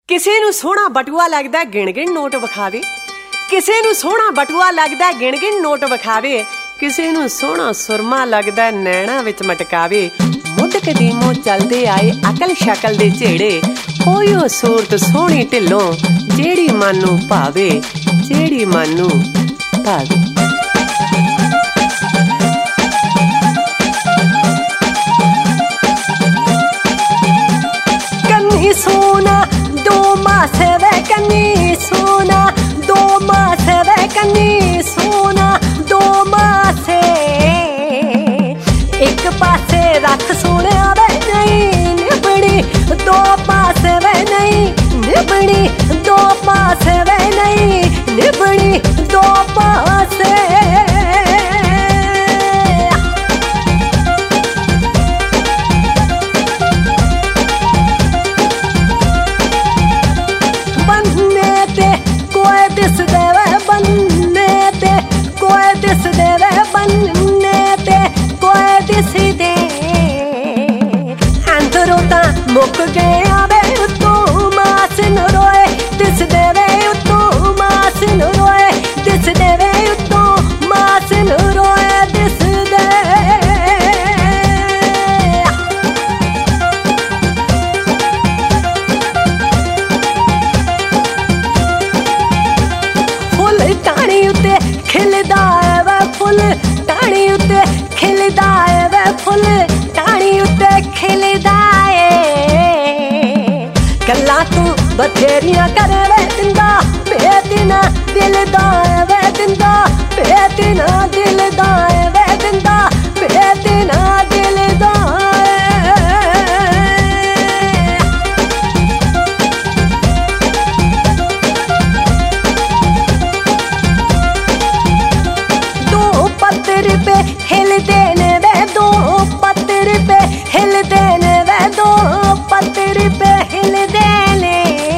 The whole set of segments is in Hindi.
ਕਿਸੇ ਨੂੰ ਸੋਹਣਾ ਬਟੂਆ ਲੱਗਦਾ ਗਿਣ ਗਿਣ ਨੋਟ ਵਿਖਾਵੇ, ਕਿਸੇ ਨੂੰ ਸੋਹਣਾ ਬਟੂਆ ਲੱਗਦਾ ਗਿਣ ਗਿਣ ਨੋਟ ਵਿਖਾਵੇ, ਕਿਸੇ ਨੂੰ ਸੋਹਣਾ ਸੁਰਮਾ ਲੱਗਦਾ ਨੈਣਾ ਵਿੱਚ ਮਟਕਾਵੇ। ਮੁੱਢ ਕਦੀਮੋਂ ਚੱਲਦੇ ਆਏ ਅਕਲ ਸ਼ਕਲ ਦੇ ਝੇੜੇ, ਕੋਈ ਉਹ ਸੂਰਤ ਸੋਹਣੀ ਢਿੱਲੋਂ ਜਿਹੜੀ ਮਨ ਨੂੰ ਭਾਵੇ, ਜਿਹੜੀ ਮਨ ਨੂੰ ਭਾਵੇ। ਕੰਨੀ ਸੋਨਾ दो मासे वे कन्नी सोना, दो मासे वे कन्नी सोना, दो मासे एक पासे रख सोने वे नहीं निभनी, दो पासे वे नहीं निभनी, दो पासे वे नहीं निभनी, दो पासे। मुक गया वे तू मास न रोए, दिस दे वे तू मास न रोए, दिस दे वे तू मास न रोए, दिस दे। फुल टाणी उत्ते खिलदा है वे फुल टाणी उत्ते खिलदा है वे फुल टाणी उत्ते खिलदा है। गल्ला तू बथेरियां करे वे दिंदा बेदिना दिल दा वे दिंदा बेदिना दिल दा वे दिंदा बेदिना दिल दा। दो पत्थर पे हिल देने वे, दो पत्थर पे हिल देने वे, दो पत्थर पे हिल देने।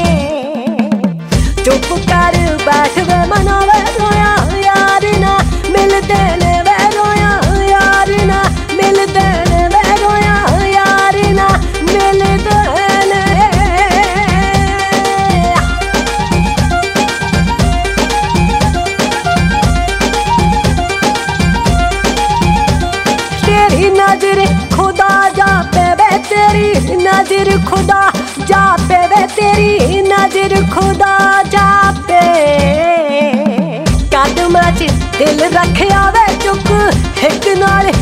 चुप कर बैठ वे मनावे रोया यार ना मिल देने वे, रोया यार ना मिल देने वे, रोया यार ना मिल देने। तेरी नजर खुदा जा पे वे, तेरी नजर खुदा जा पे वे, तेरी नजर खुदा जा पे। कदमां च दिल रखिया वे चुक हिक नाल